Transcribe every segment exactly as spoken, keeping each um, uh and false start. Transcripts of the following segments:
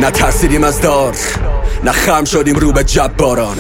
نه ترسیدیم از دار، نه خم شدیم رو به جباران،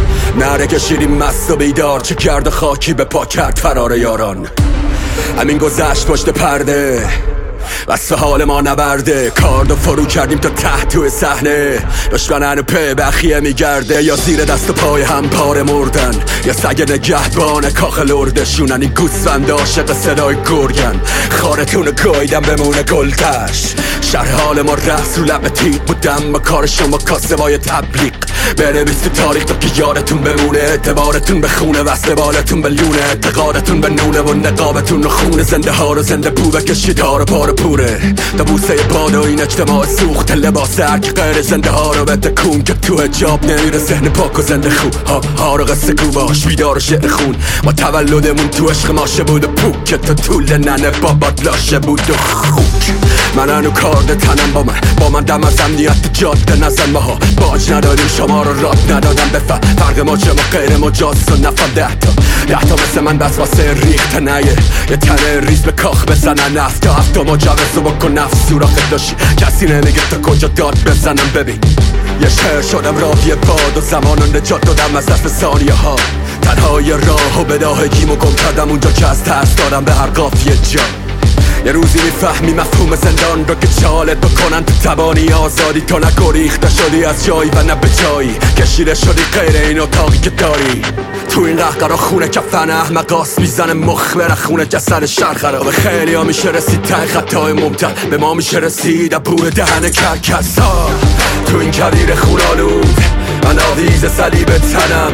نره کشیدیم مست و بیدار، چه کرد خاکی به پا کرد فرار یاران. همین گذشت پشت پرده، واسه حال ما نبرده، کارد و فرو کردیم تا ته توی صحنه. دشمنن و پی بخیه میگرده، یا زیر دست و پای هم پاره مردن، یا سگ نگهبان کاخ لردشونن. این گوسفند عاشق صدای گرگن، خارتون گایدن بمونه گلدش. شرح حال ما رفت رو لب تیغ بودم، با کار شما کاسبای تبلیغ. بنویس تو تاریخ تا که یادتون بمونه، اعتبارتون به خونه، وصل بالتون به لونه، اعتقادتون به نونه و نقابتون رو خونه. زنده ها رو زنده پو بکشید ها رو پاره پوره، تا بوسه باد و این اجتماع سوخت لباس هرکی غیر زنده ها رو به تکون، که تو حجاب نمیره ذهن پاک و زنده خو. ها ها رو قصه گو باش بیدار و شعر خون، ما تولدمون تو عشق ماشه بود و پوک، که تو طول ننه بابات لاشه بود و خوک. من هنو کارد تنم با من، با من دم از امنیت جاده نزن. ماها باج ندادیم شما رو راد ندادم بفهم، فرق ما چه ما غیر مجاز و نفهم. ده تا ده تا مثل من بس واسه ریخت نیه، یه تنه ریز به کاخ بزنن. نفت تا هفت تا مجوز و بکن نفس سوراخت داشتی، کسی نمیگه تا کجا داد بزنم. ببین یه شهر شدم راهی باد و زمان رو نجات دادم از دست ثانیه ها. تنهای راه و بداهگیمو گم کردم اونجا که از ترس دادم به هر قافیه جا. یه روزی میفهمی مفهوم زندان رو که چالت بکنن تو توانی آزادی، تو نگریخته شدی از جایی و نه به جایی، کشیده شدی غیر این اتاقی که داری. تو این قهقرا خونه کفن احمقاس میزنه مخ بره خونه جسد شهر خرابه. خیلی ها میشه رسید ته خطای ممتد، به ما میشه رسید ابور دهن کرکس ها. تو این کویر خونالود من آویز صلیب تنم،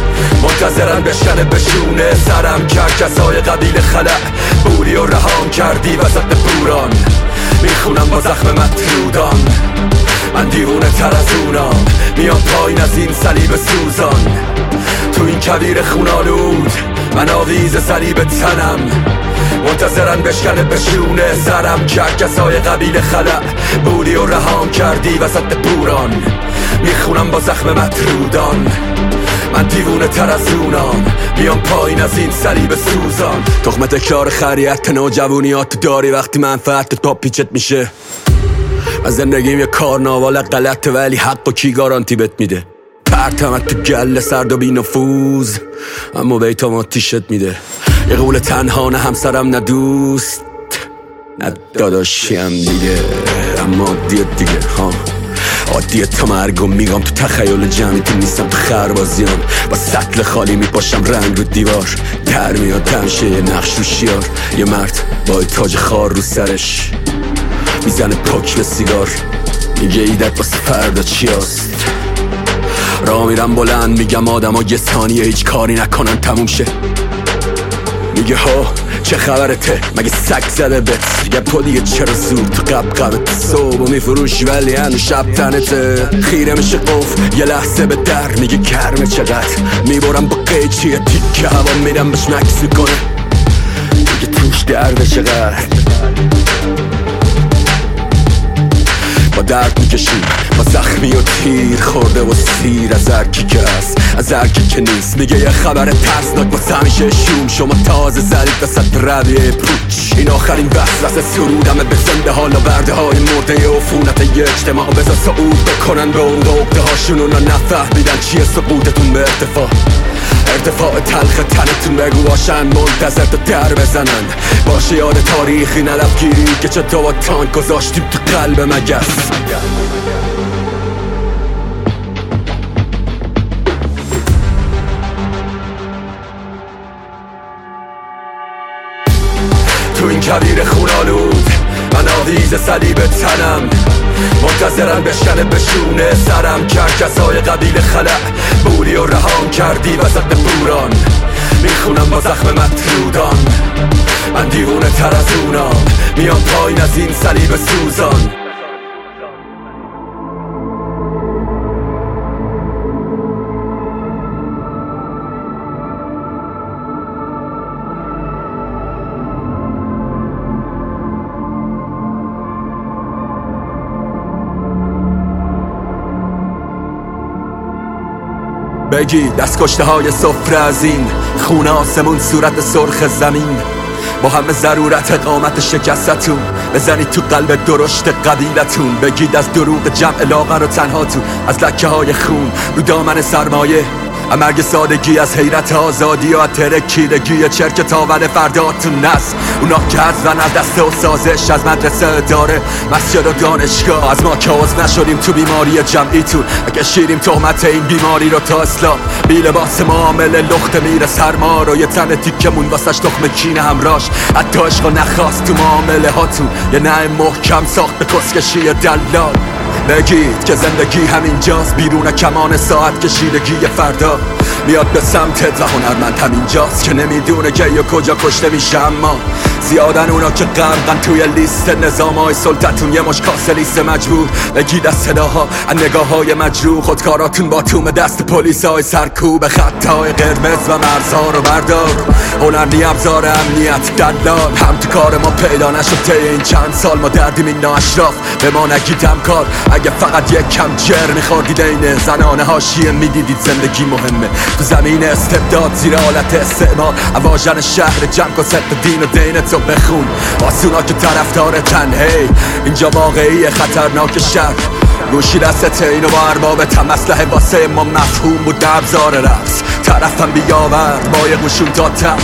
منتظرن بشکنه بشونه سرم. کرکس های قبیل خلع بوری و رهام کردی وسط بوران، میخونم با زخم مطرودان. من دیوونه تر از اونام، میام پایین از این صلیب سوزان. تو این کویر خونالود من آویز صلیب تنم، منتظرن بشکنه بشونه سرم. کرکس های قبیل خلع بوری و رهام کردی وسط بوران، میخونم با زخم مطرودان. من دیوونه تر از اونام، بیام پایین از این صلیب سوزان. تخمه تکرار خریت نوجوانیات داری، وقتی منفعت تا پیچت میشه. از زندگیم یه کارناوال غلطه، ولی حق و کی گارانتی بت میده؟ پرتمت تو گله سرد و بی نفوذ، اما بیتام آتیشت میده. یه قول تنها نه همسرم نه دوست نه داداشیم دیگه، اما عادیت دیگه ها. عادیه تا مرگم میگم تو تخیل جمعیتی نیستم، تو خربازیام با سطل خالی میپاشم رنگ رو دیوار. در میاد تمشه یه نقش رو شیار، یه مرد با تاج خار رو سرش میزنه پاک به سیگار، میگه ایدت واسه فردا چی هست. را میرم بلند میگم آدم ها یه ثانیه هیچ کاری نکنن تموم شه. میگه ها چه خبرته مگه سگ زده بهت؟ میگه پا دیگه چرا زود تو قب قبت صبح میفروشی ولی هنو شب تنته. خیره میشه قف یه لحظه به در، میگه گرمه چقدر، میبرم با قیچی یه تیکه هوا میرم بهش مکس میکنه، میگه توش درده چقدر. با درد میکشیم با زخمی و تیر خورده و سیر، از هرکی که هست از هرکی که نیست. میگه یه خبر ترسناک واسه همیشه شوم، شما تازه زدید وسط رویه پوچ. این آخرین وسوسه سرودمه به زنده حالا برده های مرده عفونت یه اجتماع. بذار صعود بکنن به اون عقده هاشون، اونا نفهمیدن چیه سقوطتون به ارتفاع. ارتفاع تلخ تنتون بگو باشن منتظر تا در بزنن. باشه یاد تاریخی نلفگیری که چه تو با تانک گذاشتیم تو قلب مگس. تو این کویر خونالود من آویز صلیب تنم، منتظرن بشکنه بشونه سرم. کرکس های قبیل خلع بوری و رهام کردی وسط بوران، میخونم با زخم مطرودان. من دیوونه تر از اونام، میام پایین از این صلیب سوزان. بگی دست کشته های سفره از این خونه آسمون صورت سرخ زمین. با همه ضرورت اقامت شکستتون بزنید تو قلب درشت قبیلتون، بگید از دروغ جمع لاغر و تنها تو از لکه های خون رو دامن سرمایه، مرگ سادگی از حیرت آزادی و ترکیدگی چرک تاول فرداتون نست. اونا که حذفن از دست و سازش از مدرسه داره مسجد و دانشگاه، از ما که عضو نشدیم تو بیماری جمعیتون اگه شیریم تهمت این بیماری رو تا اصلاح. بی لباس معامله لخت میره سرما رو، یه تن تیکمون واسش تخم کین همراش، حتی عشق و نخواست تو معامله هاتون یه نه محکم ساخت به کسکشی دلال. بگید که زندگی همینجاست، بیرون کمان ساعت کشیدگی فردا میاد به سمتت و هنرمند همینجاست که نمیدونه که یا کجا کشته میشه. اما زیادن اونا که غرقن توی لیست نظام های سلطتون، یه مش کاسه لیست مجبور بگید از صداها از نگاه های مجروح، خودکاراتون با توم دست پلیس های سرکوب خطای قرمز و مرزها رو بردار. هنرنی ابزار امنیت دلال هم تو کار ما پیدا نشد طی این چند سال، ما دردیم این نااشراف به ما نگید همکار. اگه فقط یک کم جر میخوردید این زنانه حاشیه میدیدید زندگی مهمه تو زمین استبداد زیر حالت استعمار. اواژن شهر جنگ و ست دین و دینتو بخون آسونا که طرفدار تنهی اینجا واقعی خطرناک شهر. گوشی دست اینو با ارباب تم اسلحه واسه ما مفهوم بود ابزار رقص، طرفم بیاورد با یه قشون داتم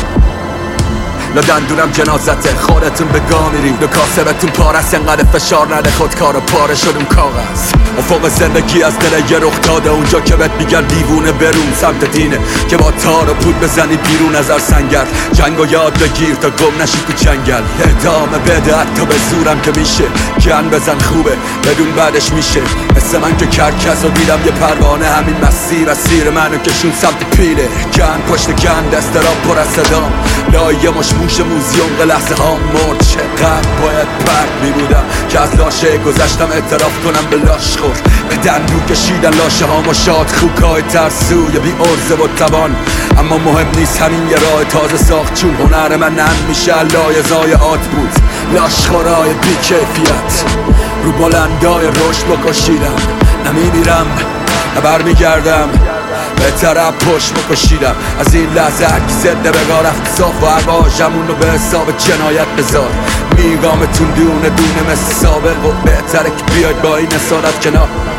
لدندونم جنازته خودتون به گا میرید و کاسبتون پارست، انقدر فشار نده خودکار و پاره شدون کاغذ. افق زندگی از دل یه رخ داده اونجا که بهت میگن دیوونه برون سمت دینه که با تار و پود بزنی بیرون از سنگر. جنگ و یاد بگیر تا گم نشی تو جنگل، ادامه بده حتی به زورم که میشه، گن بزن خوبه بدون بعدش میشه. مثل من که کرکس و دیدم یه پروانه همین مسیر از سیر منو کشون سمت پیله، گن پشت گن دست را پر از صدام لایه مش موش موزیوم به لحظه ها مرد. چقدر باید پرد می بودم که از لاشه گذشتم اعتراف کنم به لاش خور، به دندو کشیدن لاشه ها مشاد خوکای ترسوی بی عرضه و توان. اما مهم نیست همین یه راه تازه ساخت چون هنر من نم میشه لایزای آت بود. لاش خورای بی کیفیت رو بلندای رشد بکشیدم، نمیمیرم نبر میگردم به طرف پشت بکشیدم. از این لحظه هرکی زده بگاه رفت صاف و عواجمون رو به حساب جنایت بذار. میگامتون دونه دونه مثل سابق و بهتره که بیاید با این اصالت کنار.